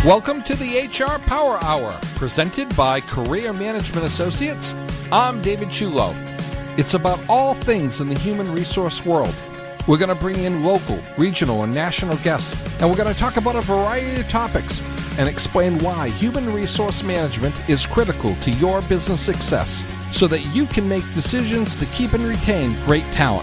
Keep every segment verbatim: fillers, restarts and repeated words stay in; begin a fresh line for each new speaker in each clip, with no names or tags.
Welcome to the H R Power Hour, presented by Career Management Associates. I'm David Chulo. It's about all things in the human resource world. We're going to bring in local, regional, and national guests, and we're going to talk about a variety of topics and explain why human resource management is critical to your business success so that you can make decisions to keep and retain great talent.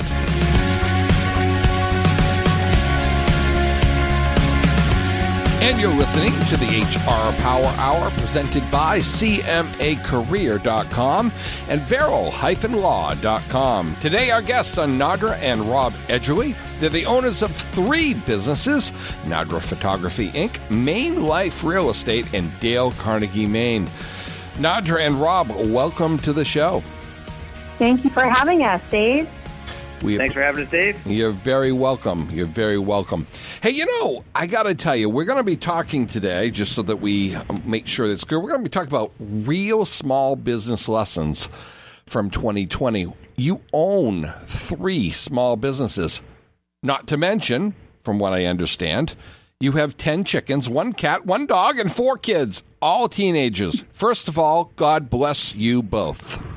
And you're listening to the H R Power Hour presented by C M A Career dot com and Veril Law dot com. Today our guests are Nadra and Rob Edgerly. They're the owners of three businesses, Nadra Photography, Incorporated, Maine Life Real Estate, and Dale Carnegie, Maine. Nadra and Rob, welcome to the show.
Thank you for having us, Dave.
We, Thanks for having us, Dave.
You're very welcome. You're very welcome. Hey, you know, I got to tell you, we're going to be talking today, just so that we make sure it's good, we're going to be talking about real small business lessons from twenty twenty. You own three small businesses. Not to mention, from what I understand, you have ten chickens, one cat, one dog, and four kids, all teenagers. First of all, God bless you both.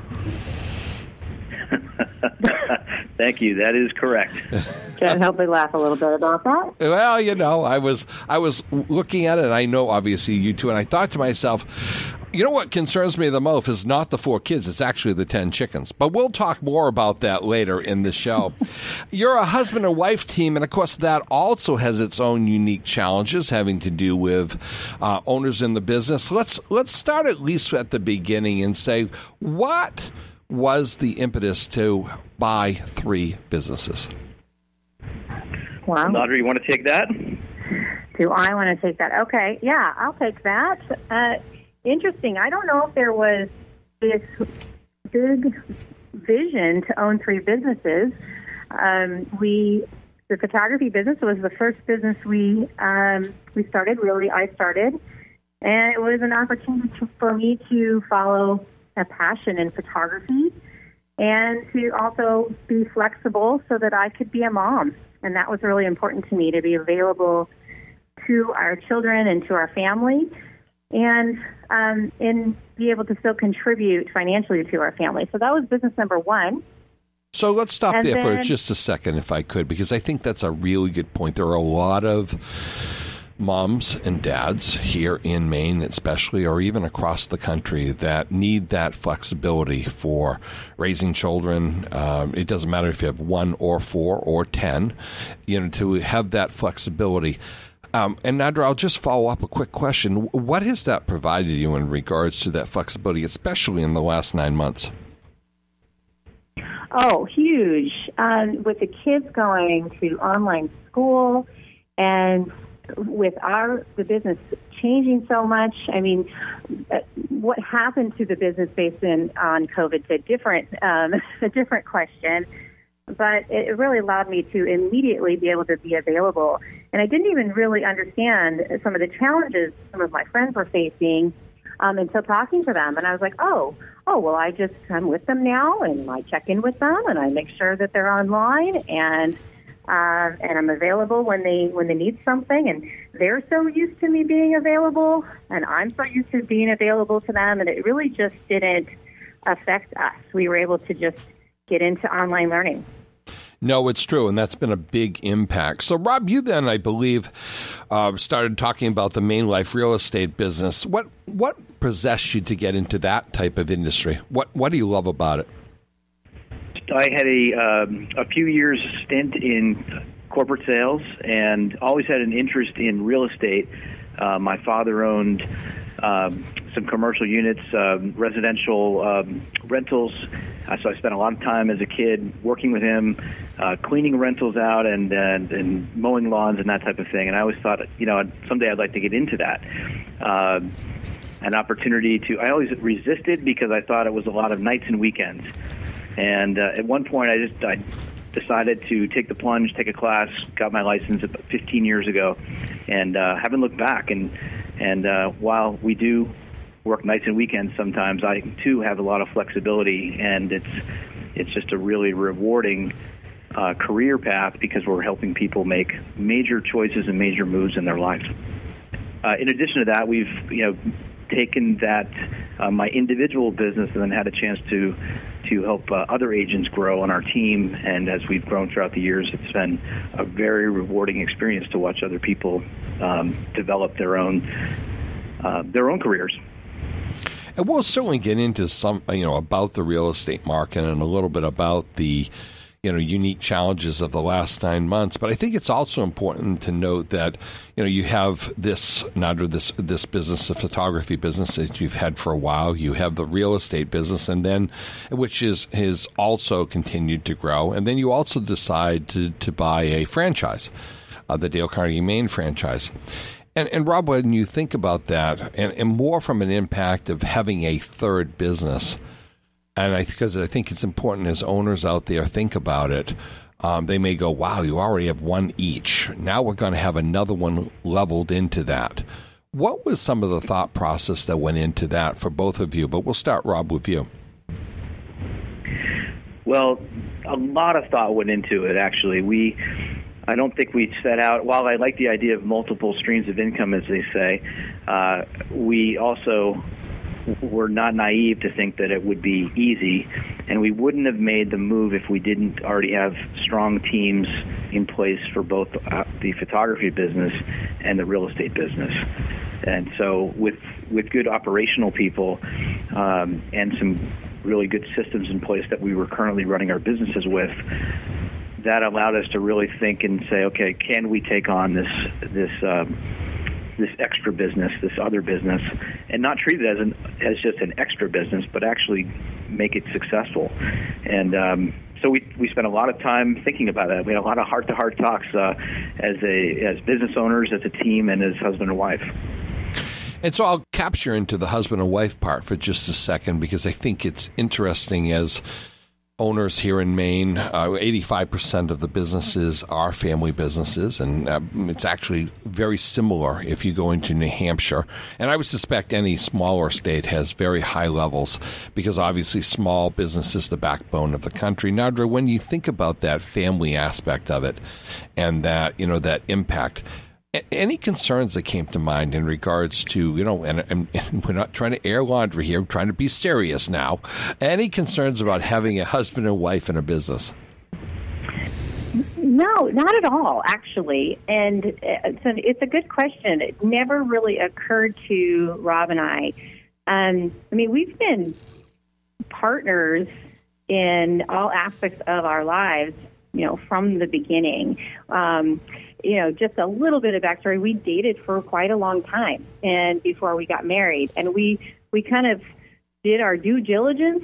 Thank you. That is correct.
Can't help but laugh a little bit about that.
Well, you know, I was I was looking at it, and I know, obviously, you two, and I thought to myself, you know what concerns me the most is not the four kids, it's actually the ten chickens. But we'll talk more about that later in the show. You're a husband and wife team, and of course that also has its own unique challenges having to do with uh, owners in the business. Let's let's start at least at the beginning and say, what was the impetus to buy three businesses?
Wow.
Nadra, you want to take that?
Do I want to take that? Okay, yeah, I'll take that. Uh, interesting. I don't know if there was this big vision to own three businesses. Um, we, the photography business was the first business we um, we started. Really, I started, and it was an opportunity to, for me to follow a passion in photography and to also be flexible so that I could be a mom. And that was really important to me, to be available to our children and to our family and um, and be able to still contribute financially to our family. So that was business number one.
So let's stop
and
there
then,
for just a second, if I could, because I think that's a really good point. There are a lot of moms and dads here in Maine especially, or even across the country, that need that flexibility for raising children. Um, it doesn't matter if you have one or four or ten, you know, to have that flexibility. Um, and Nadra, I'll just follow up a quick question. What has that provided you in regards to that flexibility, especially in the last nine months?
Oh, huge. Um, with the kids going to online school and with our the business changing so much, I mean, what happened to the business based in, on COVID is a different, um, a different question. But it really allowed me to immediately be able to be available. And I didn't even really understand some of the challenges some of my friends were facing um, until talking to them. And I was like, oh, oh, well, I just I'm with them now, and I check in with them, and I make sure that they're online, and Uh, and I'm available when they when they need something, and they're so used to me being available, and I'm so used to being available to them, and it really just didn't affect us. We were able to just get into online learning.
No, it's true, and that's been a big impact. So, Rob, you then, I believe, uh, started talking about the Maine Life Real Estate business. What what possessed you to get into that type of industry? What what do you love about it?
I had a um, a few years stint in corporate sales and always had an interest in real estate. Uh, my father owned um, some commercial units, um, residential um, rentals. Uh, so I spent a lot of time as a kid working with him, uh, cleaning rentals out and, and and mowing lawns and that type of thing. And I always thought, you know, someday I'd like to get into that. Uh, an opportunity to, I always resisted because I thought it was a lot of nights and weekends. And uh, at one point, I just I decided to take the plunge, take a class, got my license about fifteen years ago, and uh, haven't looked back. And and uh, while we do work nights and weekends sometimes, I too have a lot of flexibility, and it's it's just a really rewarding uh, career path because we're helping people make major choices and major moves in their lives. uh, in addition to that, we've you know taken that uh, my individual business and then had a chance to to help uh, other agents grow on our team. And as we've grown throughout the years, it's been a very rewarding experience to watch other people um, develop their own uh, their own careers.
And we'll certainly get into some, you know, about the real estate market and a little bit about the, you know, unique challenges of the last nine months. But I think it's also important to note that, you know, you have this, Nadra, this this business, the photography business that you've had for a while. You have the real estate business, and then, which is has also continued to grow. And then you also decide to to buy a franchise, uh, the Dale Carnegie Maine franchise. And, and Rob, when you think about that, and, and more from an impact of having a third business, and I because I think it's important as owners out there think about it, um, they may go, wow, you already have one each. Now we're going to have another one leveled into that. What was some of the thought process that went into that for both of you? But we'll start, Rob, with you.
Well, a lot of thought went into it, actually. We... I don't think we set out, while I like the idea of multiple streams of income, as they say, uh, we also were not naive to think that it would be easy, and we wouldn't have made the move if we didn't already have strong teams in place for both uh, the photography business and the real estate business. And so with with good operational people um, and some really good systems in place that we were currently running our businesses with, that allowed us to really think and say, okay, can we take on this this um, this extra business, this other business, and not treat it as an as just an extra business, but actually make it successful. And um, so we we spent a lot of time thinking about that. We had a lot of heart-to-heart talks uh, as a as business owners, as a team, and as husband and wife.
And so I'll capture into the husband and wife part for just a second, because I think it's interesting as owners here in Maine. Uh, eighty-five percent of the businesses are family businesses, and uh, it's actually very similar if you go into New Hampshire. And I would suspect any smaller state has very high levels, because obviously small business is the backbone of the country. Nadra, when you think about that family aspect of it and that, you know, that impact, any concerns that came to mind in regards to, you know, and, and, and we're not trying to air laundry here, I'm trying to be serious now, any concerns about having a husband and wife in a business?
No, not at all, actually. And it's a, it's a good question. It never really occurred to Rob and I. Um, I mean, we've been partners in all aspects of our lives, you know, from the beginning. Um You know, just a little bit of backstory. We dated for quite a long time, and before we got married, and we we kind of did our due diligence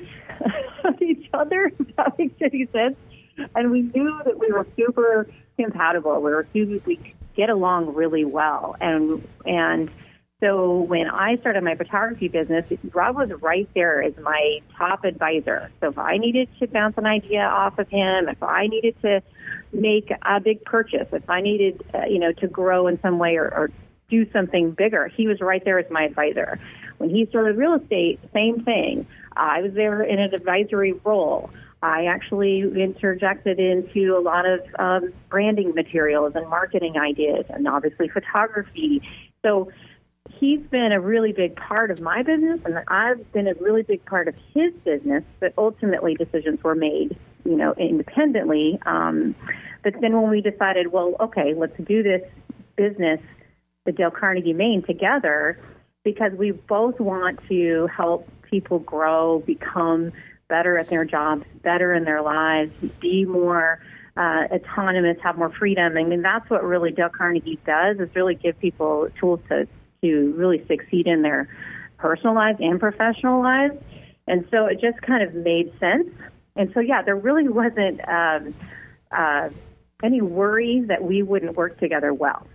on each other, if that makes any sense. And we knew that we were super compatible. We were we get along really well, and and so when I started my photography business, Rob was right there as my top advisor. So if I needed to bounce an idea off of him, if I needed to make a big purchase, if I needed, uh, you know, to grow in some way or, or do something bigger, he was right there as my advisor. When he started real estate, same thing. I was there in an advisory role. I actually interjected into a lot of um, branding materials and marketing ideas, and obviously photography. So he's been a really big part of my business, and I've been a really big part of his business, but ultimately decisions were made, you know, independently. Um, but then when we decided, well, okay, let's do this business, the Dale Carnegie Maine, together, because we both want to help people grow, become better at their jobs, better in their lives, be more uh, autonomous, have more freedom. I mean, that's what really Dale Carnegie does, is really give people tools to to really succeed in their personal lives and professional lives. And so it just kind of made sense. And so, yeah, there really wasn't um, uh, any worry that we wouldn't work together well.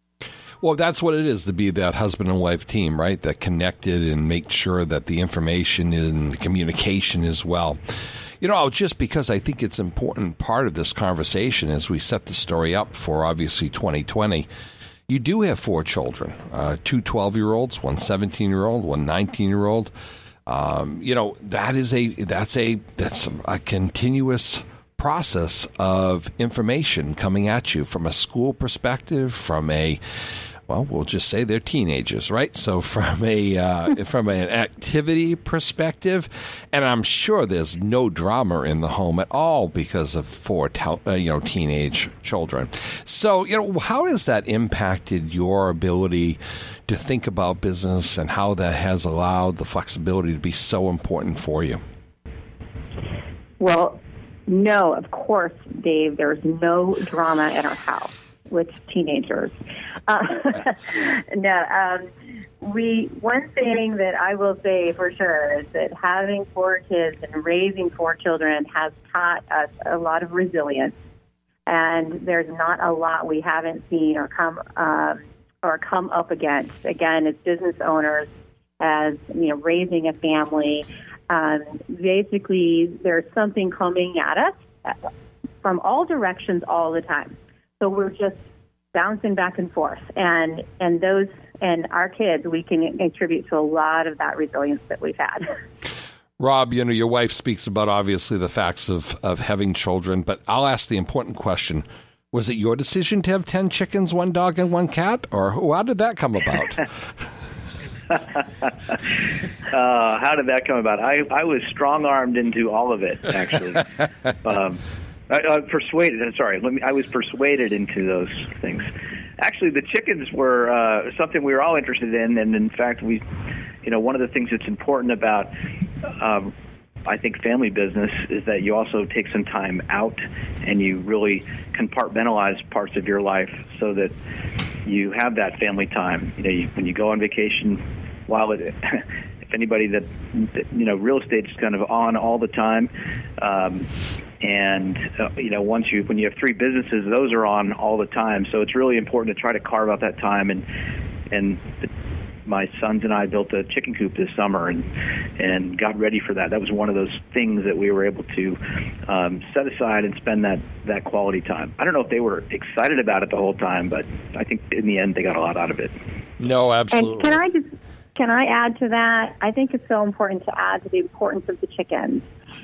Well, that's what it is to be that husband and wife team, right? That connected and make sure that the information and the communication is well. You know, just because I think it's an important part of this conversation as we set the story up for obviously twenty twenty. You do have four children, uh, two twelve-year-olds, one seventeen-year-old, one nineteen-year-old. Um, you know, that is a that's a that's a continuous process of information coming at you from a school perspective, from a well, we'll just say they're teenagers, right? So from a uh, from an activity perspective, and I'm sure there's no drama in the home at all because of four te- uh, you know teenage children. So you know, how has that impacted your ability to think about business, and how that has allowed the flexibility to be so important for you?
Well, no, of course, Dave, there's no drama in our house with teenagers. Uh, no, um, we. One thing that I will say for sure is that having four kids and raising four children has taught us a lot of resilience, and there's not a lot we haven't seen or come um, or come up against. Again, as business owners, as you know, raising a family. Um, basically, there's something coming at us from all directions all the time. So we're just bouncing back and forth, and and those and our kids, we can contribute to a lot of that resilience that we've had.
Rob, you know, your wife speaks about obviously the facts of, of having children, but I'll ask the important question. Was it your decision to have ten chickens, one dog, and one cat, or how did that come about?
uh, how did that come about? I, I was strong-armed into all of it, actually. um, I, I persuaded. Sorry, let me. I was persuaded into those things. Actually, the chickens were uh, something we were all interested in, and in fact, we, you know, one of the things that's important about, um, I think, family business is that you also take some time out, and you really compartmentalize parts of your life so that you have that family time. You know, you, when you go on vacation, while it, if anybody that, that you know, real estate's kind of on all the time, um, and uh, you know, once you when you have three businesses, those are on all the time. So it's really important to try to carve out that time. And and the, my sons and I built a chicken coop this summer and and got ready for that. That was one of those things that we were able to um, set aside and spend that, that quality time. I don't know if they were excited about it the whole time, but I think in the end they got a lot out of it.
No, absolutely.
And can I just can I add to that? I think it's so important to add to the importance of the chickens.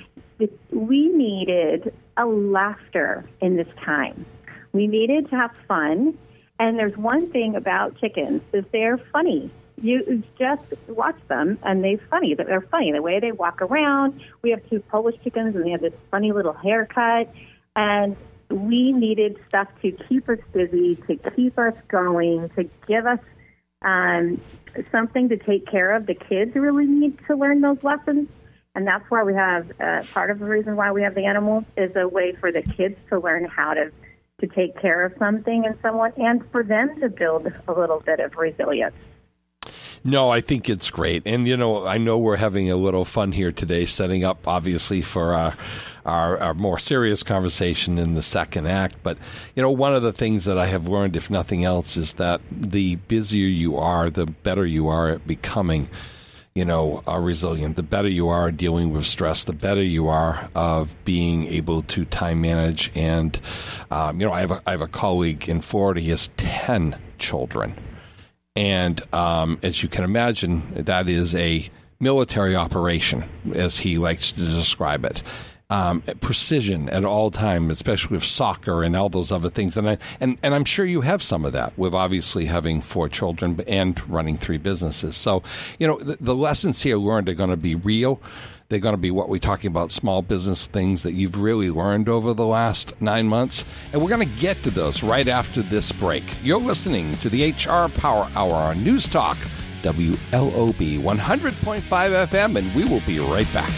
We needed a laughter in this time. We needed to have fun. And there's one thing about chickens is they're funny. You just watch them, and they're funny. They're funny. The way they walk around. We have two Polish chickens, and they have this funny little haircut. And we needed stuff to keep us busy, to keep us going, to give us um, something to take care of. The kids really need to learn those lessons. And that's why we have, uh, part of the reason why we have the animals is a way for the kids to learn how to, to take care of something and someone, and for them to build a little bit of resilience.
No, I think it's great. And, you know, I know we're having a little fun here today, setting up, obviously, for our, our, our more serious conversation in the second act. But, you know, one of the things that I have learned, if nothing else, is that the busier you are, the better you are at becoming, you know, uh, resilient. The better you are at dealing with stress, the better you are of being able to time manage. And, um, you know, I have a, I have a colleague in Florida. He has ten children. And um, as you can imagine, that is a military operation, as he likes to describe it. Um, precision at all time, especially with soccer and all those other things. And, I, and and I'm sure you have some of that with obviously having four children and running three businesses. So, you know, the, the lessons here learned are going to be real. They're going to be what we're talking about, small business things that you've really learned over the last nine months. And we're going to get to those right after this break. You're listening to the H R Power Hour on News Talk, W L O B one hundred point five F M, and we will be right back.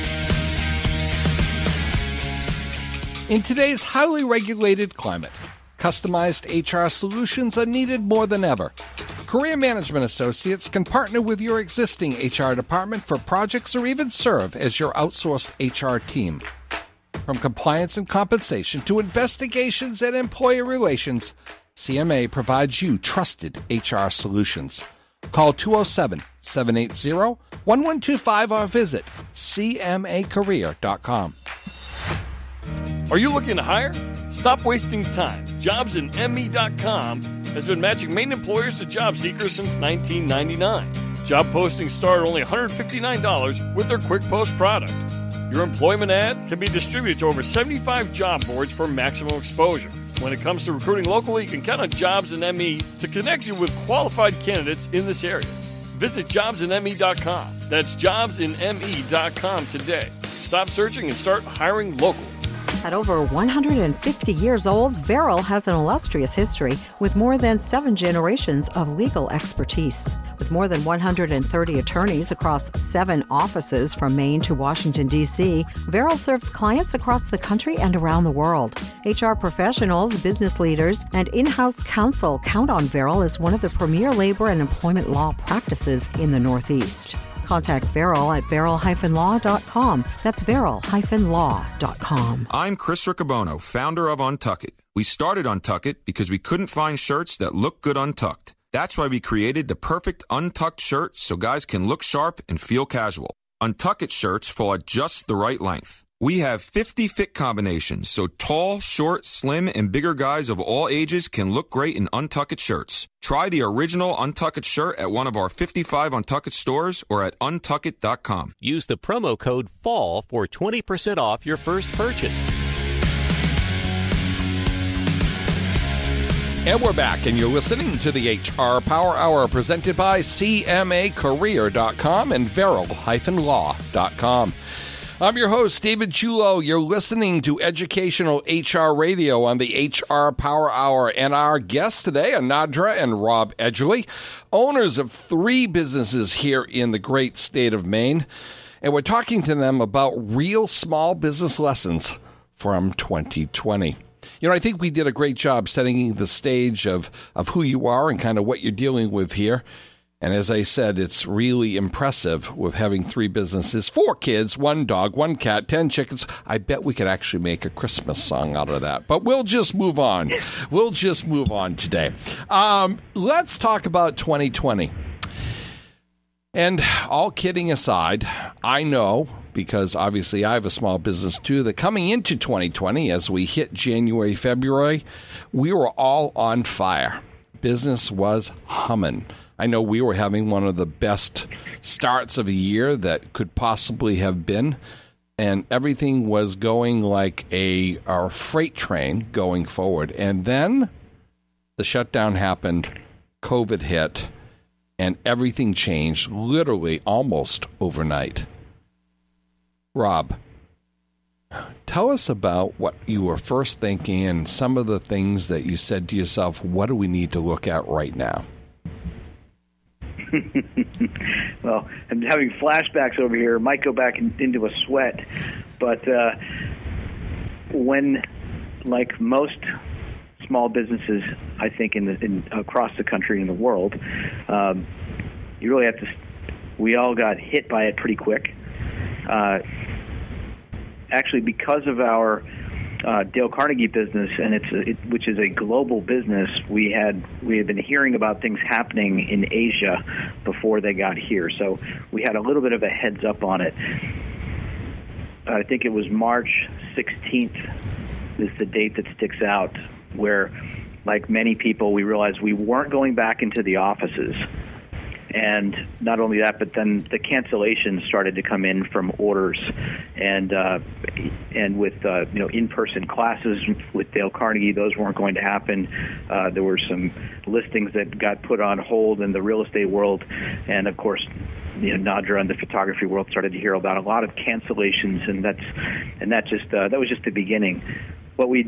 In today's highly regulated climate, customized H R solutions are needed more than ever. Career Management Associates can partner with your existing H R department for projects or even serve as your outsourced H R team. From compliance and compensation to investigations and employee relations, C M A provides you trusted H R solutions. Call two oh seven, seven eight zero, one one two five or visit c m a career dot com.
Are you looking to hire? Stop wasting time. jobs in m e dot com has been matching Maine employers to job seekers since nineteen ninety-nine. Job postings start at only one hundred fifty-nine dollars with their Quick Post product. Your employment ad can be distributed to over seventy-five job boards for maximum exposure. When it comes to recruiting locally, you can count on Jobs and M E to connect you with qualified candidates in this area. Visit jobs and m e dot com. That's jobs and m e dot com today. Stop searching and start hiring locally.
At over one hundred fifty years old, Verrill has an illustrious history with more than seven generations of legal expertise. With more than one hundred thirty attorneys across seven offices from Maine to Washington, D C, Verrill serves clients across the country and around the world. H R professionals, business leaders, and in-house counsel count on Verrill as one of the premier labor and employment law practices in the Northeast. Contact Verrill at verrill dash law dot com. That's verrill dash law dot com.
I'm Chris Riccobono, founder of Untuck It. We started Untuck It because we couldn't find shirts that look good untucked. That's why we created the perfect untucked shirt so guys can look sharp and feel casual. Untuck It shirts fall at just the right length. We have fifty fit combinations, so tall, short, slim, and bigger guys of all ages can look great in Untuck It shirts. Try the original Untuck It shirt at one of our fifty-five Untuck It stores or at untuck it dot com.
Use the promo code FALL for twenty percent off your first purchase.
And we're back, and you're listening to the H R Power Hour presented by C M A career dot com and verrill dash law dot com. I'm your host, David Chulo. You're listening to Educational H R Radio on the H R Power Hour. And our guests today are Nadra and Rob Edgley, owners of three businesses here in the great state of Maine. And we're talking to them about real small business lessons from twenty twenty. You know, I think we did a great job setting the stage of, of who you are and kind of what you're dealing with here. And as I said, it's really impressive with having three businesses, four kids, one dog, one cat, ten chickens. I bet we could actually make a Christmas song out of that. But we'll just move on. We'll just move on today. Um, let's talk about twenty twenty. And all kidding aside, I know, because obviously I have a small business too, that coming into twenty twenty, as we hit January, February, we were all on fire. Business was humming. I know we were having one of the best starts of a year that could possibly have been, and everything was going like a our freight train going forward. And then the shutdown happened, COVID hit, and everything changed literally almost overnight. Rob, tell us about what you were first thinking and some of the things that you said to yourself, what do we need to look at right now?
Well, I'm having flashbacks over here. Might go back in, into a sweat. But uh, when, like most small businesses, I think, in, the, in across the country and the world, um, you really have to, we all got hit by it pretty quick. Uh, actually, because of our uh, Dale Carnegie business, and it's a, it, which is a global business, we had we had been hearing about things happening in Asia before they got here. So we had a little bit of a heads up on it. I think it was March sixteenth is the date that sticks out, where, like many people, we realized we weren't going back into the offices. And not only that, but then the cancellations started to come in from orders, and uh, and with uh, you know in-person classes with Dale Carnegie, those weren't going to happen. Uh, there were some listings that got put on hold in the real estate world, and of course, you know, Nadra and the photography world started to hear about a lot of cancellations, and that's and that just uh, that was just the beginning. What we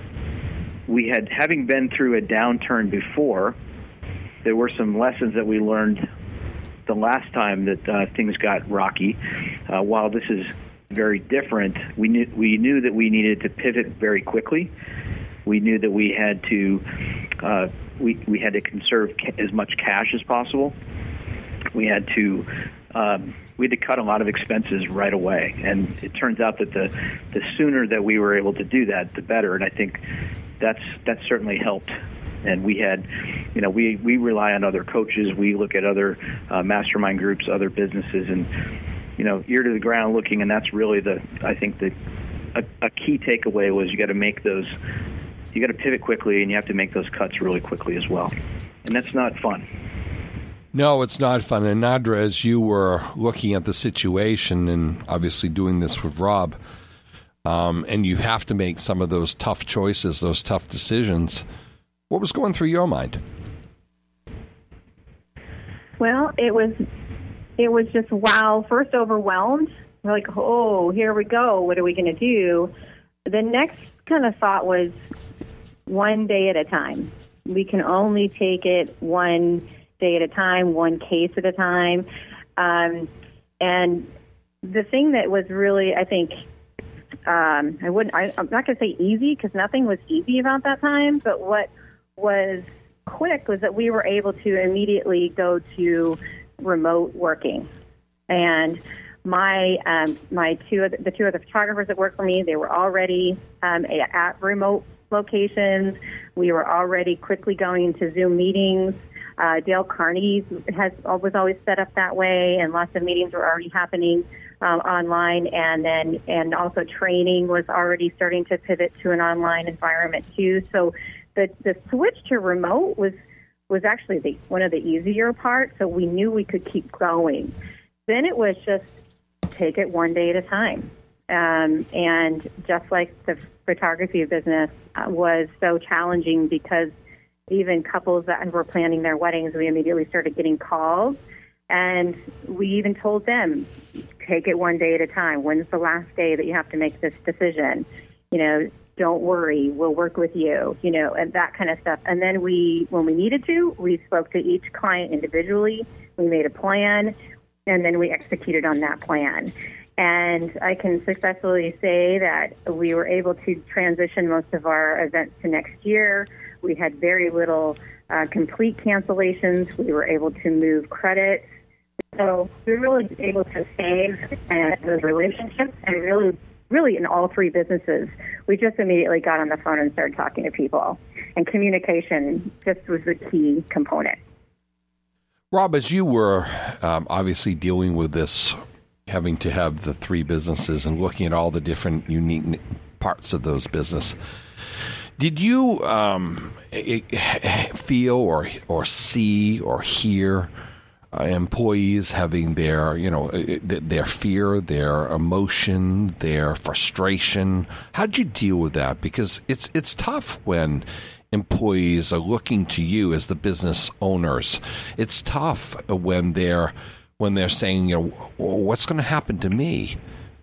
we had, having been through a downturn before, there were some lessons that we learned the last time that uh, things got rocky. Uh, while this is very different, we knew we knew that we needed to pivot very quickly. We knew that we had to uh, we we had to conserve ca- as much cash as possible. We had to um, we had to cut a lot of expenses right away, and it turns out that the the sooner that we were able to do that, the better. And I think that's that certainly helped. And we had, you know, we, we rely on other coaches. We look at other uh, mastermind groups, other businesses, and, you know, ear to the ground looking. And that's really the, I think the, a, a key takeaway was you got to make those, you got to pivot quickly, and you have to make those cuts really quickly as well. And that's not fun.
No, it's not fun. And Nadra, as you were looking at the situation and obviously doing this with Rob, um, and you have to make some of those tough choices, those tough decisions. What was going through your mind?
Well, it was it was just, wow, first overwhelmed. We're like, oh, here we go. What are we going to do? The next kind of thought was one day at a time. We can only take it one day at a time, one case at a time. Um, and the thing that was really, I think, um, I wouldn't, I, I'm not going to say easy because nothing was easy about that time, but what was quick was that we were able to immediately go to remote working. And my um, my two of the, the two other photographers that work for me, they were already um, at remote locations. We were already quickly going into Zoom meetings. Uh, Dale Carnegie has was always set up that way, and lots of meetings were already happening um, online. And then and also training was already starting to pivot to an online environment too. So the the switch to remote was was actually the, one of the easier parts. So we knew we could keep going. Then it was just take it one day at a time. Um, and just like the photography business uh, was so challenging because even couples that were planning their weddings, we immediately started getting calls. And we even told them, take it one day at a time. When's the last day that you have to make this decision? You know, don't worry, we'll work with you, you know, and that kind of stuff. And then we, when we needed to, we spoke to each client individually. We made a plan, and then we executed on that plan. And I can successfully say that we were able to transition most of our events to next year. We had very little uh, complete cancellations. We were able to move credits. So we were really able to save uh, those relationships, and really, really in all three businesses, we just immediately got on the phone and started talking to people. And communication just was the key component.
Rob, as you were um, obviously dealing with this, having to have the three businesses and looking at all the different unique parts of those business, did you um, feel or or see or hear uh, employees having their, you know, their fear, their emotion, their frustration? How did you deal with that? Because it's it's tough when employees are looking to you as the business owners. It's tough when they're when they're saying, you know, what's going to happen to me?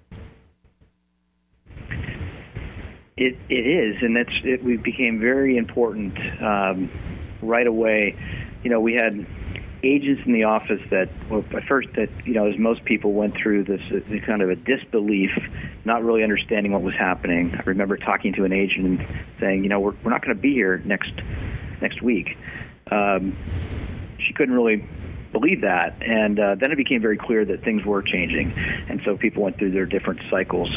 It it is, and that's it. We became very important um, right away. You know, we had agents in the office that, well, at first, that you know, as most people went through this, uh, kind of a disbelief, not really understanding what was happening. I remember talking to an agent and saying, you know, we're we're not going to be here next next week. Um, she couldn't really believe that, and uh, then it became very clear that things were changing, and so people went through their different cycles.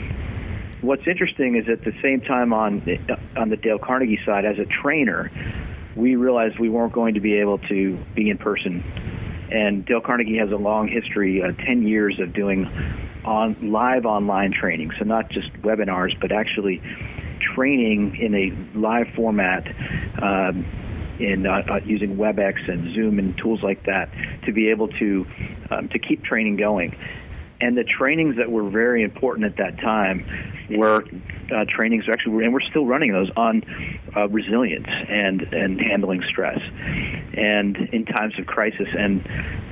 What's interesting is at the same time on the, on the Dale Carnegie side, as a trainer, we realized we weren't going to be able to be in person. And Dale Carnegie has a long history, uh, ten years of doing on live online training, so not just webinars, but actually training in a live format, um, in uh, uh, using WebEx and Zoom and tools like that to be able to um, to keep training going. And the trainings that were very important at that time were uh, trainings actually, and we're still running those on uh, resilience and, and handling stress and in times of crisis. And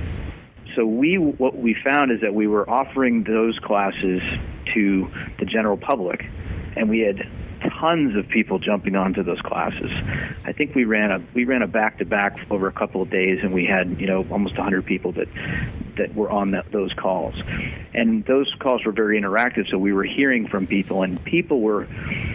so we, what we found is that we were offering those classes to the general public, and we had tons of people jumping onto those classes. I think we ran a we ran a back to back over a couple of days, and we had you know almost one hundred people that that were on that, those calls, and those calls were very interactive. So we were hearing from people, and people were.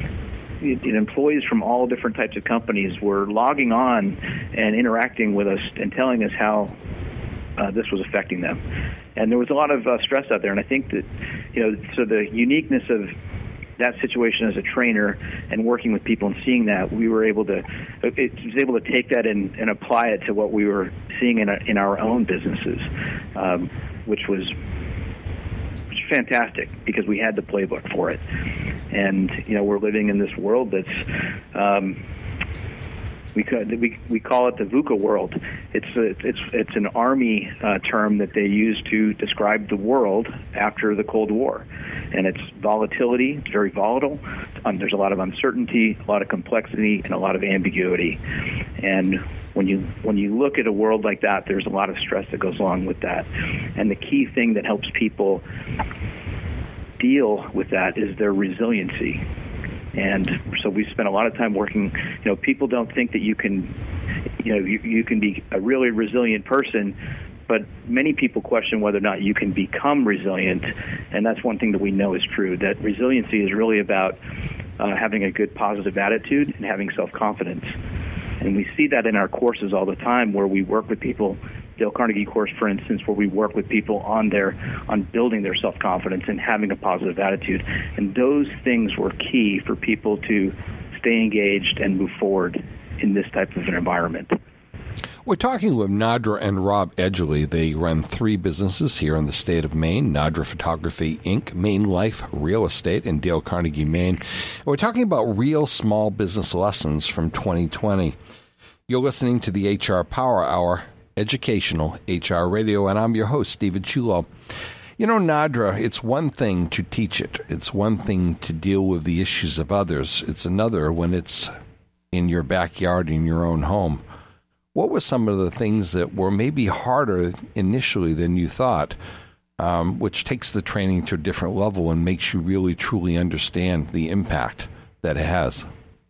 Employees from all different types of companies were logging on and interacting with us and telling us how uh, this was affecting them. And there was a lot of uh, stress out there, and I think that you know so the uniqueness of that situation as a trainer and working with people and seeing that, we were able to, it was able to take that and, and apply it to what we were seeing in, a, in our own businesses, um, which was which was fantastic because we had the playbook for it. And, you know, we're living in this world that's, um, We could, we we call it the VUCA world. It's a, it's it's an Army uh, term that they use to describe the world after the Cold War, and it's volatility. It's very volatile. Um, there's a lot of uncertainty, a lot of complexity, and a lot of ambiguity. And when you when you look at a world like that, there's a lot of stress that goes along with that. And the key thing that helps people deal with that is their resiliency. And so we spent a lot of time working. You know, people don't think that you can, you know, you, you can be a really resilient person, but many people question whether or not you can become resilient. And that's one thing that we know is true, that resiliency is really about uh, having a good positive attitude and having self-confidence. And we see that in our courses all the time, where we work with people. Dale Carnegie course, for instance, where we work with people on their on building their self-confidence and having a positive attitude. And those things were key for people to stay engaged and move forward in this type of an environment.
We're talking with Nadra and Rob Edgley. They run three businesses here in the state of Maine: Nadra Photography, Incorporated, Maine Life Real Estate, and Dale Carnegie, Maine. And we're talking about real small business lessons from twenty twenty. You're listening to the H R Power Hour, educational H R radio, and I'm your host, Stephen Chulo. You know, Nadra, it's one thing to teach it. It's one thing to deal with the issues of others. It's another when it's in your backyard, in your own home. What were some of the things that were maybe harder initially than you thought, um, which takes the training to a different level and makes you really, truly understand the impact that it has?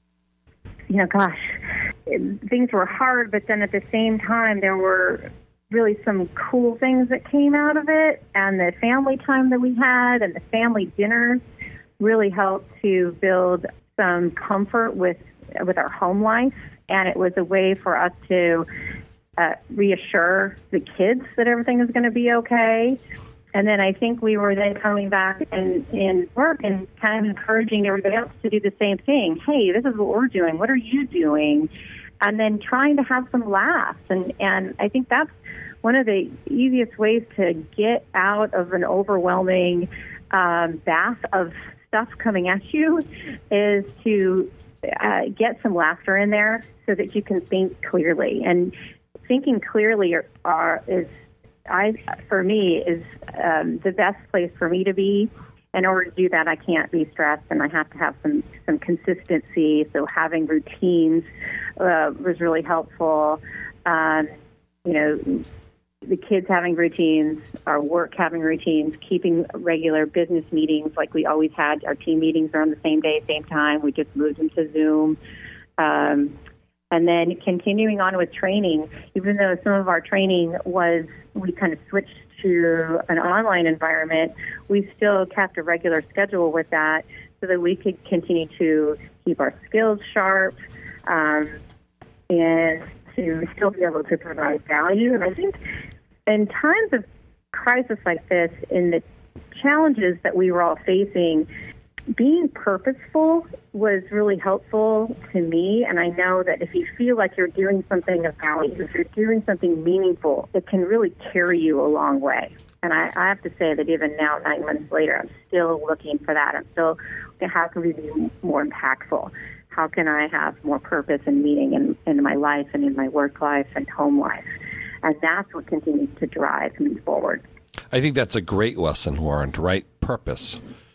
You know, gosh, things were hard, but then at the same time, there were really some cool things that came out of it. And the family time that we had and the family dinners really helped to build some comfort with with our home life. And it was a way for us to uh, reassure the kids that everything is going to be okay. And then I think we were then coming back and in work and kind of encouraging everybody else to do the same thing. Hey, this is what we're doing. What are you doing? And then trying to have some laughs. And, and I think that's one of the easiest ways to get out of an overwhelming um, bath of stuff coming at you is to uh, get some laughter in there so that you can think clearly. And thinking clearly are, are is, I for me, is um, the best place for me to be. In order to do that, I can't be stressed, and I have to have some, some consistency. So having routines uh, was really helpful. Um, you know, the kids having routines, our work having routines, keeping regular business meetings like we always had. Our team meetings are on the same day, same time. We just moved them to Zoom. Um, and then continuing on with training, even though some of our training was, we kind of switched to an online environment, we still kept a regular schedule with that so that we could continue to keep our skills sharp um, and to still be able to provide value. And I think in times of crisis like this, in the challenges that we were all facing, being purposeful was really helpful to me. And I know that if you feel like you're doing something of value, if you're doing something meaningful, it can really carry you a long way. And I, I have to say that even now, nine months later, I'm still looking for that. I'm still, how can we be more impactful? How can I have more purpose and meaning in, in my life and in my work life and home life? And that's what continues to drive me forward.
I think that's a great lesson learned, right? Purpose.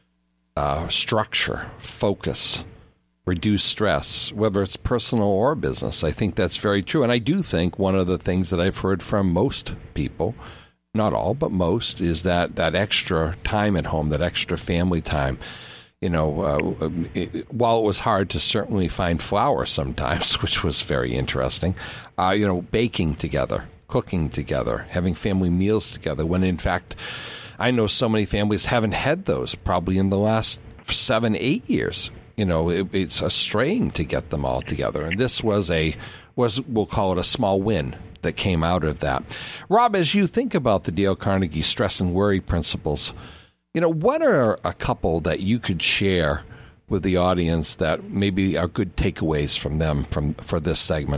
Uh, structure, focus, reduce stress, whether it's personal or business. I think that's very true. And I do think one of the things that I've heard from most people, not all, but most, is that, that extra time at home, that extra family time. You know, uh, it, while it was hard to certainly find flowers sometimes, which was very interesting, uh, you know, baking together, cooking together, having family meals together, when in fact I know so many families haven't had those probably in the last seven, eight years. You know, it, it's a strain to get them all together. And this was a, was we'll call it a small win that came out of that. Rob, as you think about the Dale Carnegie stress and worry principles, you know, what are a couple that you could share with the audience that maybe are good takeaways from them from for this segment?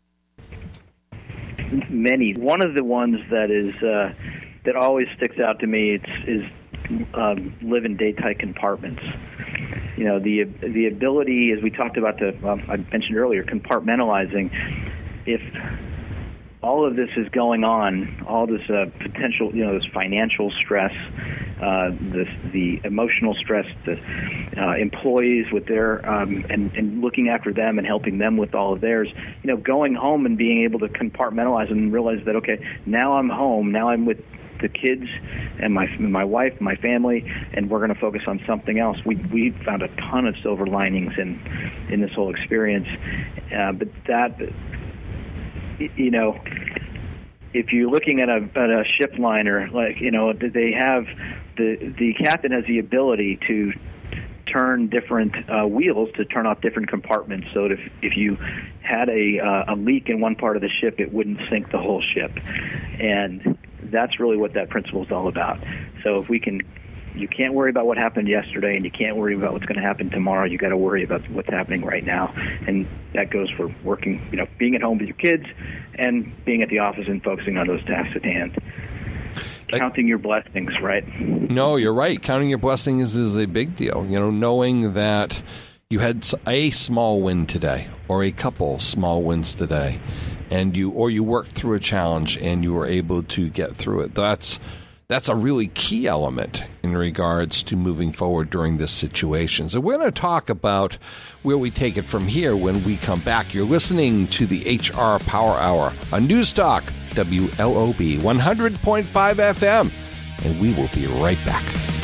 Many. One of the ones that is uh, that always sticks out to me it's, is um, live in daytime compartments. you know, the the ability, as we talked about, the well, I mentioned earlier, compartmentalizing. If all of this is going on, all this uh, potential, you know, this financial stress, uh, this, the emotional stress, the uh, employees with their, um, and, and looking after them and helping them with all of theirs, you know, going home and being able to compartmentalize and realize that, okay, now I'm home, now I'm with the kids and my my wife, my family, and we're going to focus on something else. We we found a ton of silver linings in in this whole experience, uh, but that, you know, if you're looking at a at a ship liner, like, you know, they have the the captain has the ability to turn different uh, wheels to turn off different compartments, so that if if you had a uh, a leak in one part of the ship, it wouldn't sink the whole ship, and that's really what that principle is all about. So if we can, you can't worry about what happened yesterday, and you can't worry about what's going to happen tomorrow. You got to worry about what's happening right now, and that goes for working, you know, being at home with your kids, and being at the office and focusing on those tasks at hand. Counting your blessings, right?
No, you're right. Counting your blessings is a big deal. You know, knowing that you had a small win today, or a couple small wins today, and you or you worked through a challenge and you were able to get through it. That's that's a really key element in regards to moving forward during this situation. So we're going to talk about where we take it from here when we come back. You're listening to the H R Power Hour on News Talk W L O B one hundred point five F M, and we will be right back.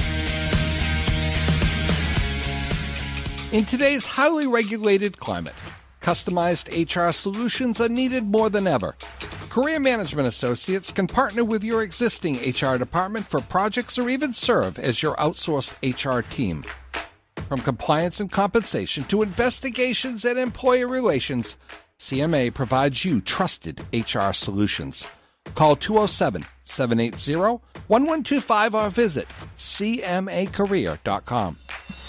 In today's highly regulated climate, customized H R solutions are needed more than ever. Career Management Associates can partner with your existing H R department for projects or even serve as your outsourced H R team. From compliance and compensation to investigations and employee relations, C M A provides you trusted H R solutions. Call two oh seven, seven eight zero, one one two five or visit C M A career dot com.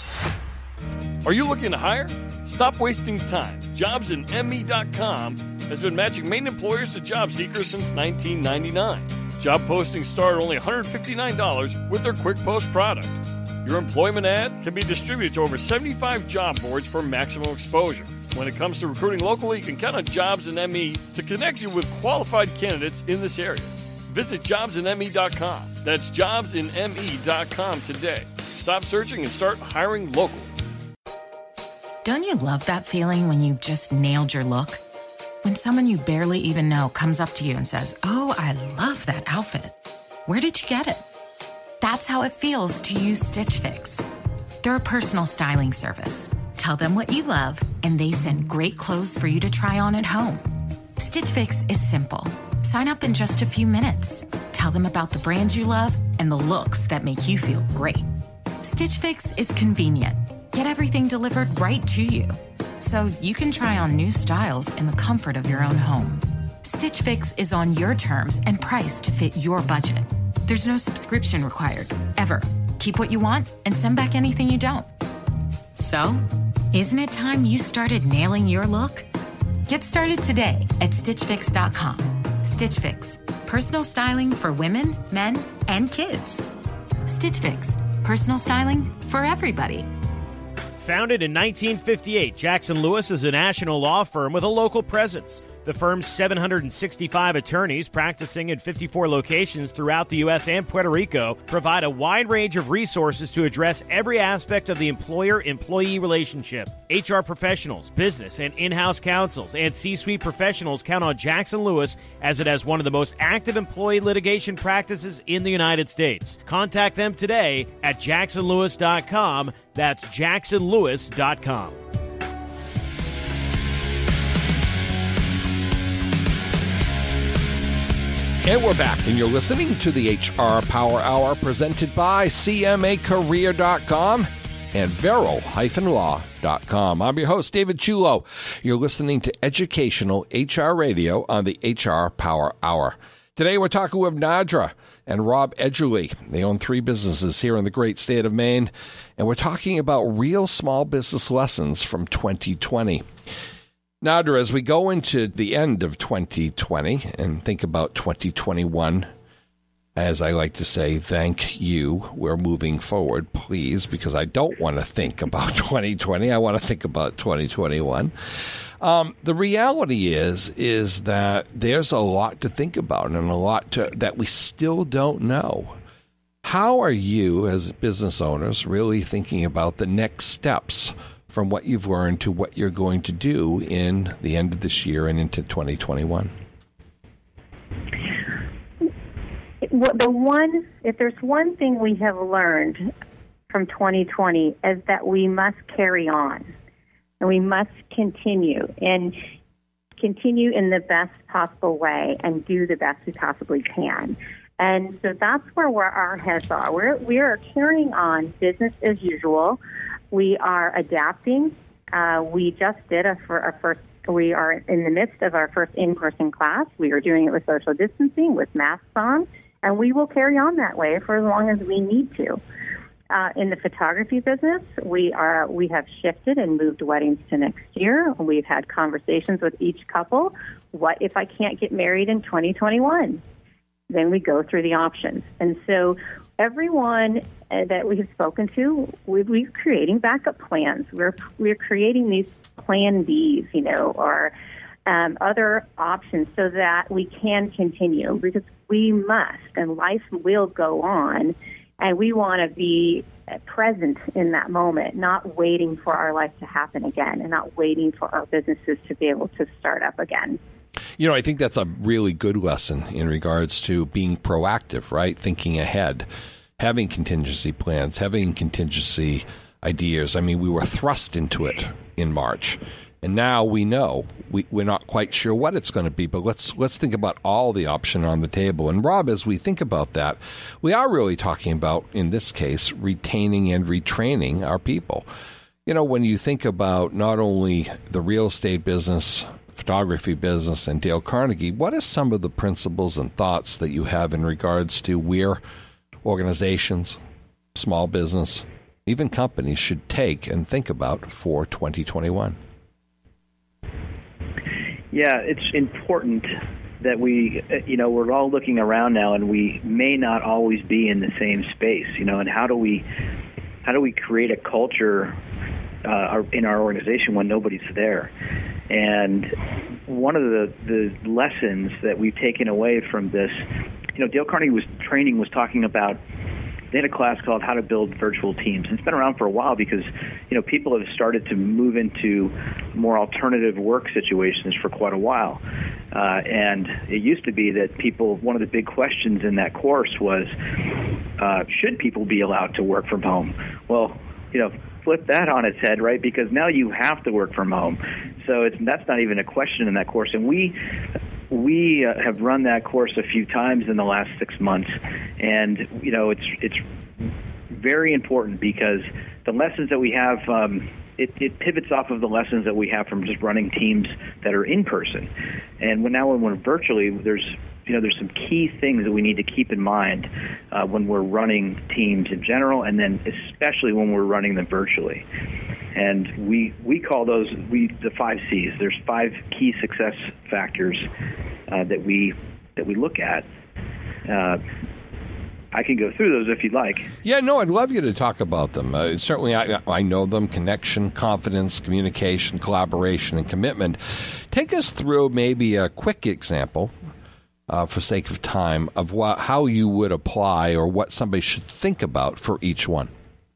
Are you looking to hire? Stop wasting time. jobs in M E dot com has been matching Maine employers to job seekers since nineteen ninety-nine. Job postings start at only one hundred fifty-nine dollars with their Quick Post product. Your employment ad can be distributed to over seventy-five job boards for maximum exposure. When it comes to recruiting locally, you can count on Jobs in M E to connect you with qualified candidates in this area. Visit jobs in M E dot com. That's jobs in M E dot com today. Stop searching and start hiring locally.
Don't you love that feeling when you've just nailed your look? When someone you barely even know comes up to you and says, "Oh, I love that outfit. Where did you get it?" That's how it feels to use Stitch Fix. They're a personal styling service. Tell them what you love, and they send great clothes for you to try on at home. Stitch Fix is simple. Sign up in just a few minutes. Tell them about the brands you love and the looks that make you feel great. Stitch Fix is convenient. Get everything delivered right to you, so you can try on new styles in the comfort of your own home. Stitch Fix is on your terms and priced to fit your budget. There's no subscription required, ever. Keep what you want and send back anything you don't. So, isn't it time you started nailing your look? Get started today at stitch fix dot com. Stitch Fix, personal styling for women, men, and kids. Stitch Fix, personal styling for everybody.
Founded in nineteen fifty-eight, Jackson Lewis is a national law firm with a local presence. The firm's seven hundred sixty-five attorneys practicing in fifty-four locations throughout the U S and Puerto Rico provide a wide range of resources to address every aspect of the employer-employee relationship. H R professionals, business and in-house counsels, and C-suite professionals count on Jackson Lewis as it has one of the most active employee litigation practices in the United States. Contact them today at jackson lewis dot com. That's jackson lewis dot com.
And we're back, and you're listening to the H R Power Hour presented by C M A career dot com and vero dash law dot com. I'm your host, David Chulo. You're listening to Educational H R Radio on the H R Power Hour. Today we're talking with Nadra and Rob Edgerly. They own three businesses here in the great state of Maine, and we're talking about real small business lessons from twenty twenty. Nadra, as we go into the end of twenty twenty and think about twenty twenty-one, as I like to say, thank you. We're moving forward, please, because I don't want to think about twenty twenty. I want to think about twenty twenty-one. Um, the reality is, is that there's a lot to think about and a lot to, that we still don't know. How are you, as business owners, really thinking about the next steps from what you've learned to what you're going to do in the end of this year and into twenty twenty-one?
Well, the one, if there's one thing we have learned from twenty twenty is that we must carry on and we must continue and continue in the best possible way and do the best we possibly can. And so that's where, where our heads are. We're, we are carrying on business as usual. We are adapting. Uh, we just did a, for our first, we are in the midst of our first in-person class. We are doing it with social distancing, with masks on. And we will carry on that way for as long as we need to. Uh, in the photography business, we are we have shifted and moved weddings to next year. We've had conversations with each couple. What if I can't get married in twenty twenty-one? Then we go through the options. And so everyone uh, that we have spoken to, we, we're creating backup plans. We're we're creating these plan Bs, you know, or um, other options so that we can continue, because we must, and life will go on, and we want to be present in that moment, not waiting for our life to happen again and not waiting for our businesses to be able to start up again.
You know, I think that's a really good lesson in regards to being proactive, right? Thinking ahead, having contingency plans, having contingency ideas. I mean, we were thrust into it in March. And now we know we, we're not quite sure what it's going to be, but let's let's think about all the options on the table. And Rob, as we think about that, we are really talking about, in this case, retaining and retraining our people. You know, when you think about not only the real estate business, photography business, and Dale Carnegie, what are some of the principles and thoughts that you have in regards to where organizations, small business, even companies should take and think about for twenty twenty-one?
Yeah, it's important that we, you know, we're all looking around now, and we may not always be in the same space, you know, and how do we, how do we create a culture uh, in our organization when nobody's there? And one of the, the lessons that we've taken away from this, you know, Dale Carnegie was training was talking about, they had a class called How to Build Virtual Teams. And it's been around for a while because, you know, people have started to move into more alternative work situations for quite a while. Uh, and it used to be that people, one of the big questions in that course was, uh, should people be allowed to work from home? Well, you know, flip that on its head, right? Because now you have to work from home. So it's, that's not even a question in that course. And we... We uh, have run that course a few times in the last six months, and you know it's it's very important because the lessons that we have, um, it, it pivots off of the lessons that we have from just running teams that are in person. And when now when we're virtually, there's you know there's some key things that we need to keep in mind uh, when we're running teams in general, and then especially when we're running them virtually. And we we call those we the five C's. There's five key success factors uh, that we that we look at. Uh, I can go through those if you'd like.
Yeah, no, I'd love you to talk about them. Uh, certainly, I, I know them: connection, confidence, communication, collaboration, and commitment. Take us through maybe a quick example, uh, for sake of time, of what, how you would apply or what somebody should think about for each one.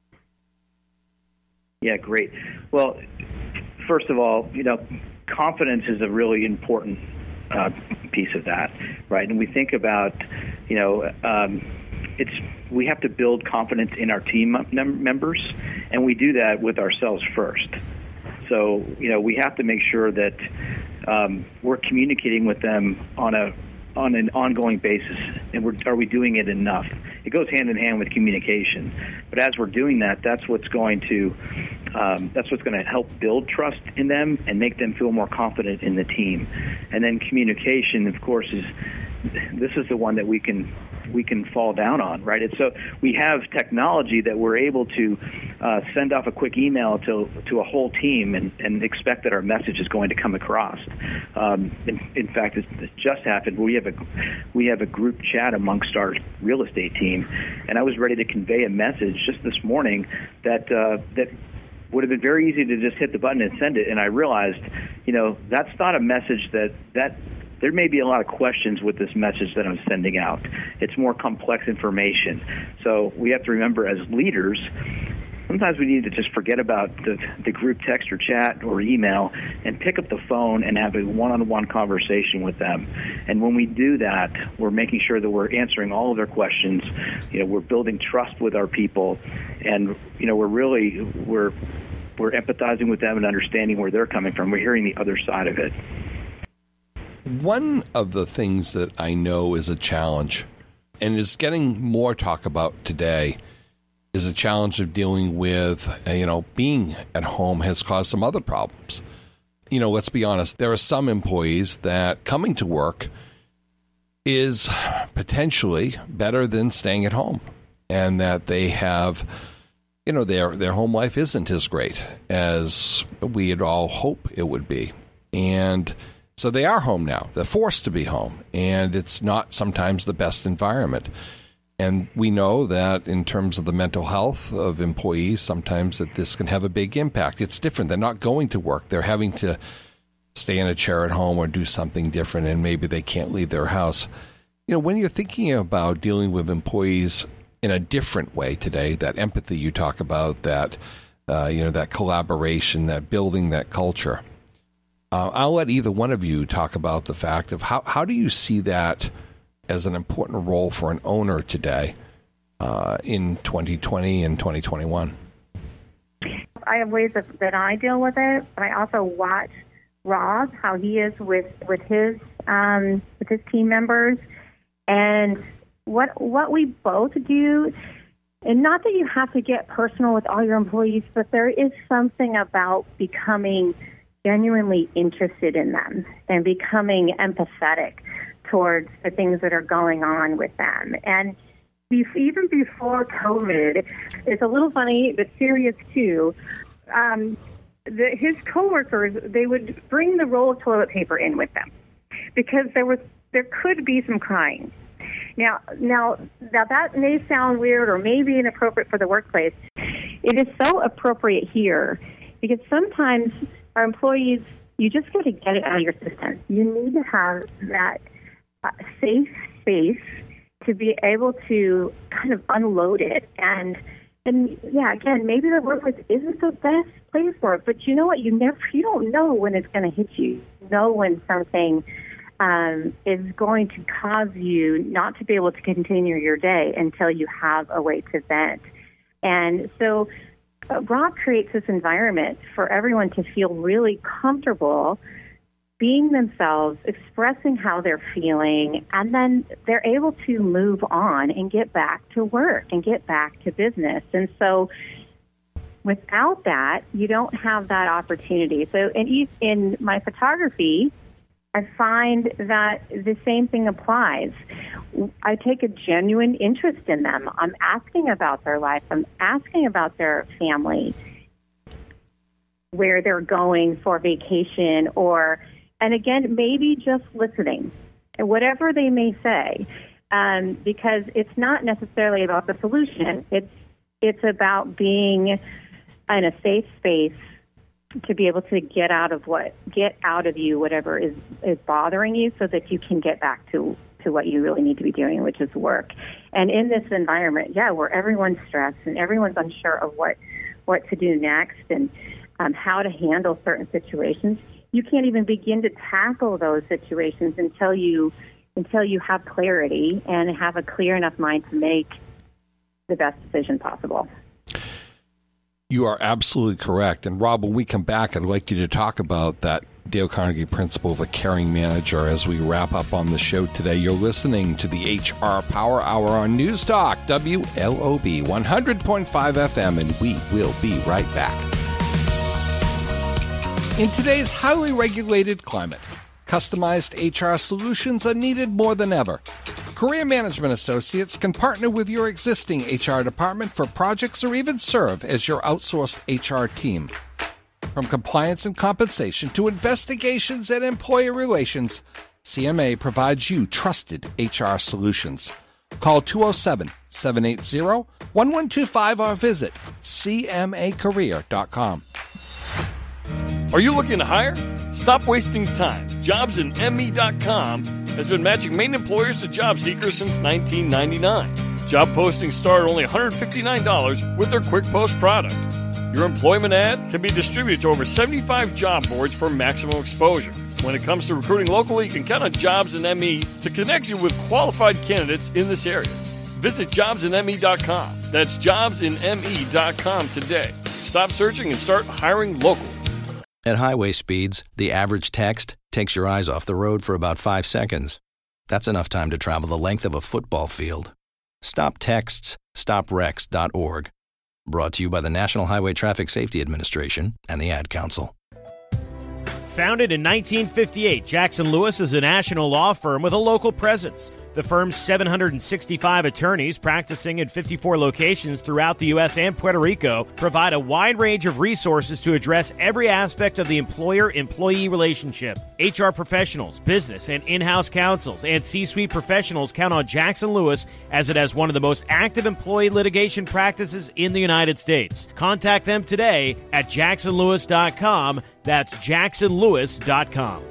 Yeah, great. Well, first of all, you know, confidence is a really important uh, piece of that, right? And we think about, you know, um, it's we have to build confidence in our team mem- members, and we do that with ourselves first. So, you know, we have to make sure that um, we're communicating with them on a on an ongoing basis, and we're, are we doing it enough? It goes hand in hand with communication, but as we're doing that, that's what's going to um, that's what's going to help build trust in them and make them feel more confident in the team. And then communication, of course, is this is the one that we can we can fall down on, right? And so we have technology that we're able to uh, send off a quick email to to a whole team and, and expect that our message is going to come across. Um, in, in fact, it, it just happened. We have a we have a group chat amongst our real estate team, and I was ready to convey a message just this morning that uh, that. would have been very easy to just hit the button and send it. And I realized, you know, that's not a message that, that there may be a lot of questions with this message that I'm sending out. It's more complex information. So we have to remember as leaders, sometimes we need to just forget about the, the group text or chat or email and pick up the phone and have a one-on-one conversation with them. And when we do that, we're making sure that we're answering all of their questions. You know, we're building trust with our people, and you know, we're really we're we're empathizing with them and understanding where they're coming from. We're hearing the other side of it.
One of the things that I know is a challenge, and is getting more talk about today, is a challenge of dealing with, you know, being at home has caused some other problems. You know, let's be honest, there are some employees that coming to work is potentially better than staying at home, and that they have, you know, their their home life isn't as great as we'd all hope it would be. And so they are home now. They're forced to be home, and it's not sometimes the best environment. And we know that in terms of the mental health of employees, sometimes that this can have a big impact. It's different. They're not going to work. They're having to stay in a chair at home or do something different, and maybe they can't leave their house. You know, when you're thinking about dealing with employees in a different way today, that empathy you talk about, that, uh, you know, that collaboration, that building that culture, uh, I'll let either one of you talk about the fact of how, how do you see that as an important role for an owner today uh, in twenty twenty and twenty twenty-one?
I have ways of, that I deal with it, but I also watch Rob, how he is with with his um, with his team members, and what what we both do. And not that you have to get personal with all your employees, but there is something about becoming genuinely interested in them and becoming empathetic towards the things that are going on with them. And even before COVID, it's a little funny, but serious too. Um, the, his coworkers, they would bring the roll of toilet paper in with them because there was there could be some crying. Now, now, now that may sound weird or maybe inappropriate for the workplace. It is so appropriate here because sometimes our employees, you just got to get it out of your system. You need to have that Uh, safe space to be able to kind of unload it. And, and yeah, again, maybe the workplace isn't the best place for it, but you know what? You never, you don't know when it's going to hit you. You know when something um, is going to cause you not to be able to continue your day until you have a way to vent. And so uh, Rob creates this environment for everyone to feel really comfortable being themselves, expressing how they're feeling, and then they're able to move on and get back to work and get back to business. And so without that, you don't have that opportunity. So in, in my photography, I find that the same thing applies. I take a genuine interest in them. I'm asking about their life. I'm asking about their family, where they're going for vacation, or and again, maybe just listening, whatever they may say, um, because it's not necessarily about the solution. It's it's about being in a safe space to be able to get out of what get out of you whatever is, is bothering you, so that you can get back to to what you really need to be doing, which is work. And in this environment, yeah, where everyone's stressed and everyone's unsure of what what to do next and um, how to handle certain situations, you can't even begin to tackle those situations until you until you have clarity and have a clear enough mind to make the best decision possible.
You are absolutely correct. And Rob, when we come back, I'd like you to talk about that Dale Carnegie principle of a caring manager as we wrap up on the show today. You're listening to the H R Power Hour on News Talk, W L O B one hundred point five F M, and we will be right back. In today's highly regulated climate, Customized H R solutions are needed more than ever. Career Management Associates can partner with your existing H R department for projects or even serve as your outsourced H R team. From compliance and compensation to investigations and employee relations, C M A provides you trusted H R solutions. Call two oh seven, seven eight zero, one one two five or visit c m a career dot com.
Are you looking to hire? Stop wasting time. jobs in m e dot com has been matching Maine employers to job seekers since nineteen ninety-nine. Job postings start at only one hundred fifty-nine dollars with their Quick Post product. Your employment ad can be distributed to over seventy-five job boards for maximum exposure. When it comes to recruiting locally, you can count on Jobs in M E to connect you with qualified candidates in this area. Visit jobs in m e dot com. That's jobs in m e dot com today. Stop searching and start hiring locally.
At highway speeds, the average text takes your eyes off the road for about five seconds. That's enough time to travel the length of a football field. Stop texts. stop wrecks dot org. Brought to you by the National Highway Traffic Safety Administration and the Ad Council.
Founded in nineteen fifty-eight, Jackson Lewis is a national law firm with a local presence. The firm's seven hundred sixty-five attorneys practicing in fifty-four locations throughout the U S and Puerto Rico provide a wide range of resources to address every aspect of the employer-employee relationship. H R professionals, business and in-house counsels, and C-suite professionals count on Jackson Lewis as it has one of the most active employee litigation practices in the United States. Contact them today at jackson lewis dot com. That's jackson lewis dot com.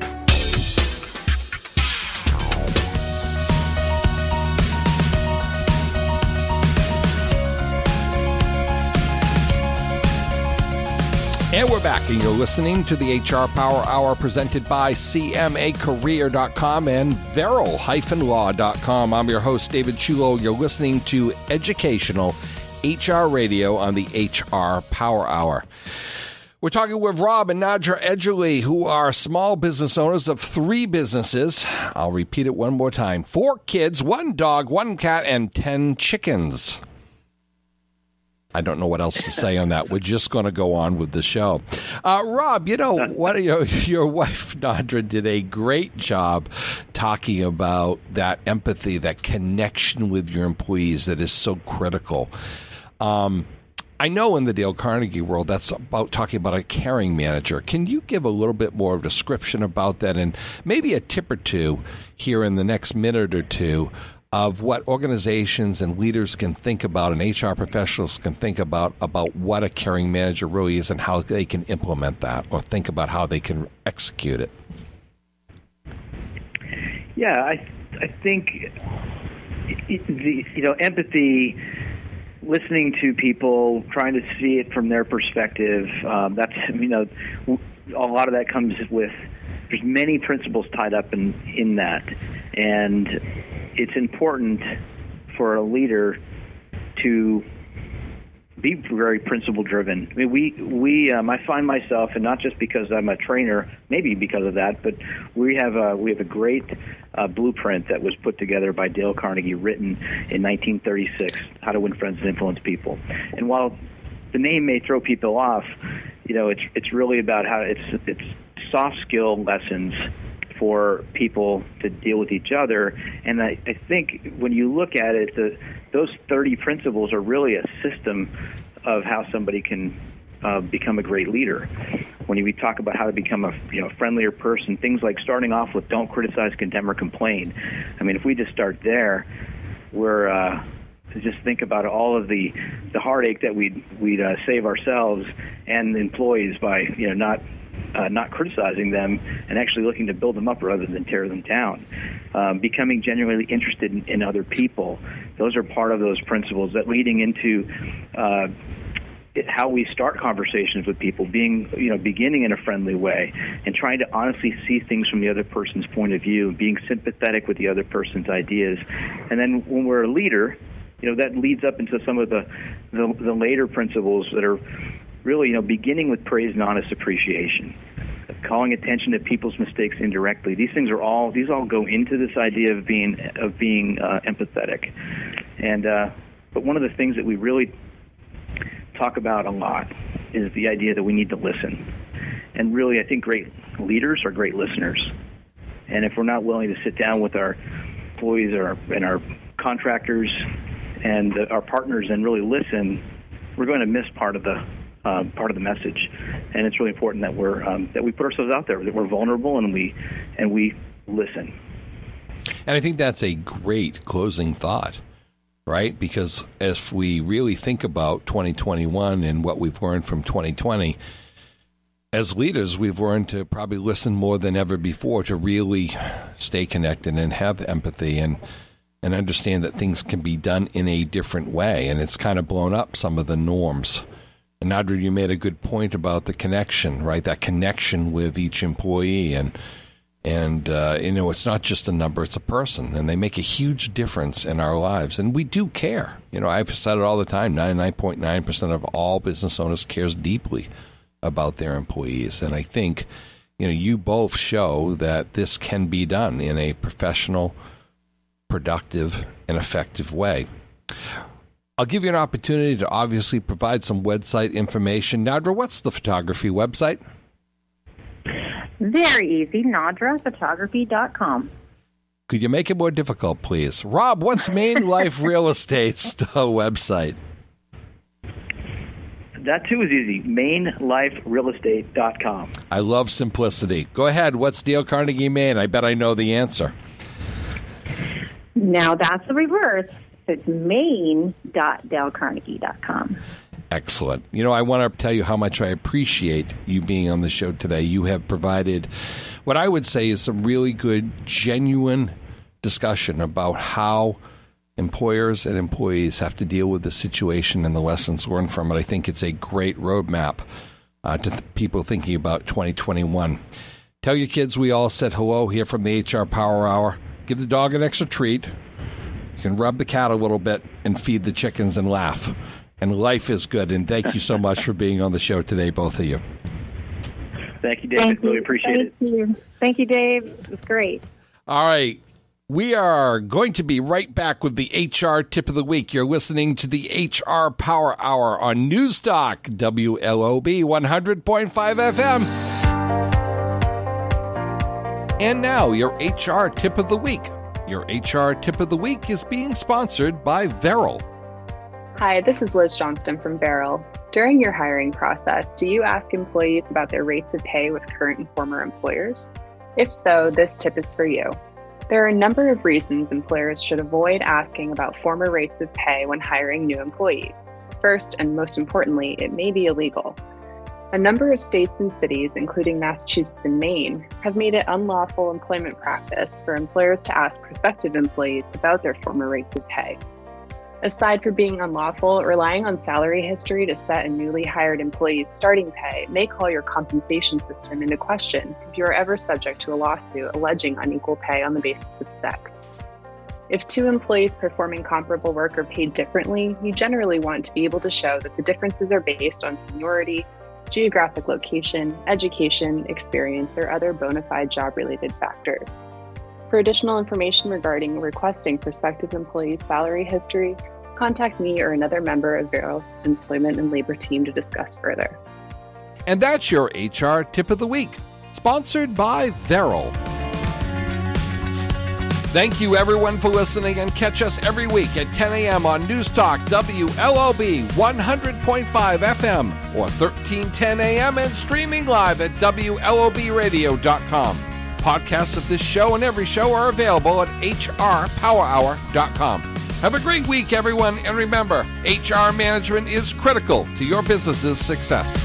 And we're back, and you're listening to the H R Power Hour presented by c m a career dot com and veril dash law dot com. I'm your host, David Chulo. You're listening to Educational H R Radio on the H R Power Hour. We're talking with Rob and Nadra Edgerly, who are small business owners of three businesses. I'll repeat it one more time. Four kids, one dog, one cat, and ten chickens. I don't know what else to say on that. We're just going to go on with the show. Uh, Rob, you know, what, you know, your wife, Nadra, did a great job talking about that empathy, that connection with your employees that is so critical. Um I know in the Dale Carnegie world, that's about talking about a caring manager. Can you give a little bit more of a description about that and maybe a tip or two here in the next minute or two of what organizations and leaders can think about and H R professionals can think about about what a caring manager really is and how they can implement that or think about how they can execute it?
Yeah, I I think the you know empathy. Listening to people, trying to see it from their perspective, um, that's, you know, a lot of that comes with, there's many principles tied up in, in that. And it's important for a leader to be very principle driven. I mean, we, we, um, I find myself, and not just because I'm a trainer, maybe because of that, but we have a, we have a great uh, blueprint that was put together by Dale Carnegie, written in nineteen thirty-six, How to Win Friends and Influence People. And while the name may throw people off, you know, it's, it's really about how it's, it's soft skill lessons for people to deal with each other. And I, I think when you look at it, the, those thirty principles are really a system of how somebody can uh, become a great leader. When we talk about how to become a you know friendlier person, things like starting off with don't criticize, condemn, or complain. I mean, if we just start there, we're uh, to just think about all of the, the heartache that we'd, we'd uh, save ourselves and the employees by you know not Uh, not criticizing them and actually looking to build them up rather than tear them down. Um, becoming genuinely interested in, in other people. Those are part of those principles that leading into uh, it, how we start conversations with people, being, you know, beginning in a friendly way and trying to honestly see things from the other person's point of view, being sympathetic with the other person's ideas. And then when we're a leader, you know, that leads up into some of the, the, the later principles that are really, you know, beginning with praise and honest appreciation, calling attention to people's mistakes indirectly. These things are all, these all go into this idea of being, of being uh, empathetic. And, uh, but one of the things that we really talk about a lot is the idea that we need to listen. And really, I think great leaders are great listeners. And if we're not willing to sit down with our employees or our, and our contractors and the, our partners and really listen, we're going to miss part of the uh, part of the message. And it's really important that we're um, that we put ourselves out there, that we're vulnerable, and we and we listen.
And I think that's a great closing thought, right? Because if we really think about twenty twenty-one and what we've learned from twenty twenty, as leaders, we've learned to probably listen more than ever before, to really stay connected and have empathy and and understand that things can be done in a different way. And it's kind of blown up some of the norms. And Nadra, you made a good point about the connection, right? That connection with each employee. And, and uh, you know, it's not just a number, it's a person. And they make a huge difference in our lives. And we do care. You know, I've said it all the time, ninety-nine point nine percent of all business owners cares deeply about their employees. And I think, you know, you both show that this can be done in a professional, productive, and effective way. I'll give you an opportunity to obviously provide some website information. Nadra, what's the photography website?
Very easy, nadra photography dot com.
Could you make it more difficult, please? Rob, what's Main Life Real Estate's website?
That, too, is easy, main life real estate dot com.
I love simplicity. Go ahead. What's Dale Carnegie Main? I bet I know the answer.
Now that's the reverse. It's main dot dale carnegie dot com.
Excellent. You know, I want to tell you how much I appreciate you being on the show today. You have provided what I would say is some really good, genuine discussion about how employers and employees have to deal with the situation and the lessons learned from it. I think it's a great roadmap uh, to th- people thinking about twenty twenty-one. Tell your kids we all said hello here from the H R Power Hour. Give the dog an extra treat. You can rub the cat a little bit and feed the chickens and laugh. And life is good. And thank you so much for being on the show today, both of you.
Thank you, David.
Thank
really
you.
appreciate
Thank
it.
You. Thank you, Dave. It was great.
All right. We are going to be right back with the H R Tip of the Week. You're listening to the H R Power Hour on Newstalk, W L O B one hundred point five F M. And now, your H R Tip of the Week. Your H R Tip of the Week is being sponsored by Veril.
Hi, this is Liz Johnston from Veril. During your hiring process, do you ask employees about their rates of pay with current and former employers? If so, this tip is for you. There are a number of reasons employers should avoid asking about former rates of pay when hiring new employees. First, and most importantly, it may be illegal. A number of states and cities, including Massachusetts and Maine, have made it unlawful employment practice for employers to ask prospective employees about their former rates of pay. Aside from being unlawful, relying on salary history to set a newly hired employee's starting pay may call your compensation system into question if you are ever subject to a lawsuit alleging unequal pay on the basis of sex. If two employees performing comparable work are paid differently, you generally want to be able to show that the differences are based on seniority, geographic location, education, experience, or other bona fide job-related factors. For additional information regarding requesting prospective employees' salary history, contact me or another member of Veril's Employment and Labor team to discuss further.
And that's your H R Tip of the Week, sponsored by Veril. Thank you, everyone, for listening, and catch us every week at ten a.m. on Newstalk W L O B one hundred point five F M or thirteen ten a.m. and streaming live at W L O B radio dot com. Podcasts of this show and every show are available at H R power hour dot com. Have a great week, everyone, and remember, H R management is critical to your business's success.